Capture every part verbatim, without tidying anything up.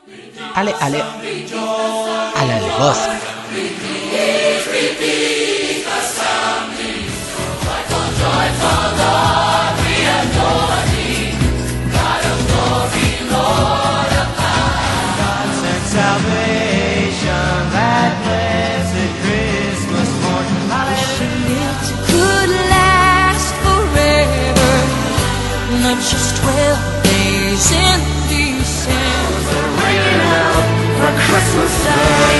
Ale Ale Ale Ale Bosco. Not just twelve days in December, ringing out for Christmas Day.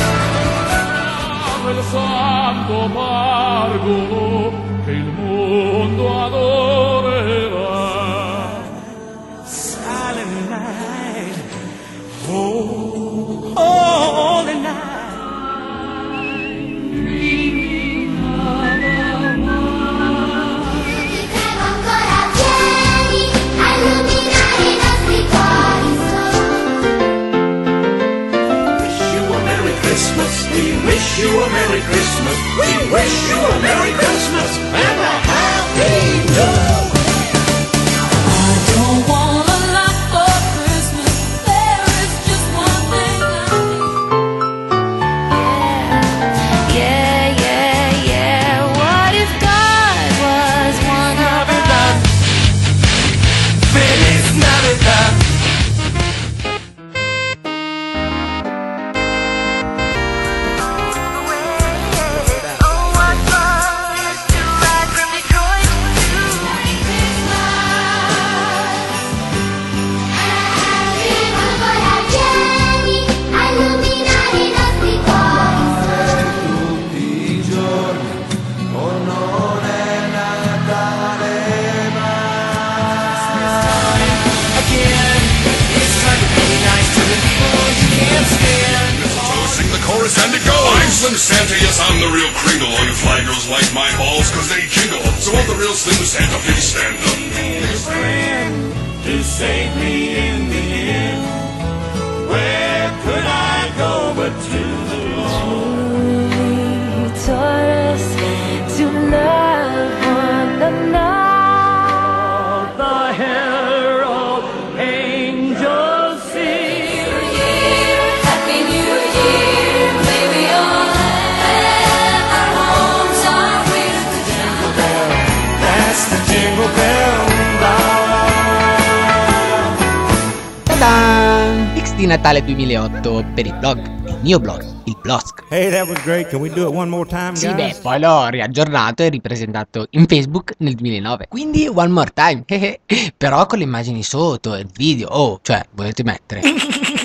Il santo pargono che il mondo adorerà. Silent night, oh, holy night. We wish you a Merry Christmas. We wish you a Merry Christmas and a Happy New Year. I don't want a lot for Christmas. There is just one thing I need. Yeah, yeah, yeah, yeah. What if God was one of us? Feliz Navidad. And it goes. I'm Slim Santa, yes, I'm the real Kringle. All you fly girls like my balls, cause they jingle. So won't the real Slim Santa please stand up? His friend to save me in the end. Where could I go but to the Lord? He taught us to love one another. The herald angels sing. Happy New Year, may we all have our homes are filled with jingle bells. That's the jingle bell rock. Ta-da! Mix di Natale duemilaotto per il blog, il mio blog, il Blosk. Hey, that was great. Can we do it one more time, guys? Sì, beh, poi l'ho riaggiornato e ripresentato in Facebook nel duemilanove. Quindi one more time. Però con le immagini sotto e il video. Oh, cioè, volete mettere?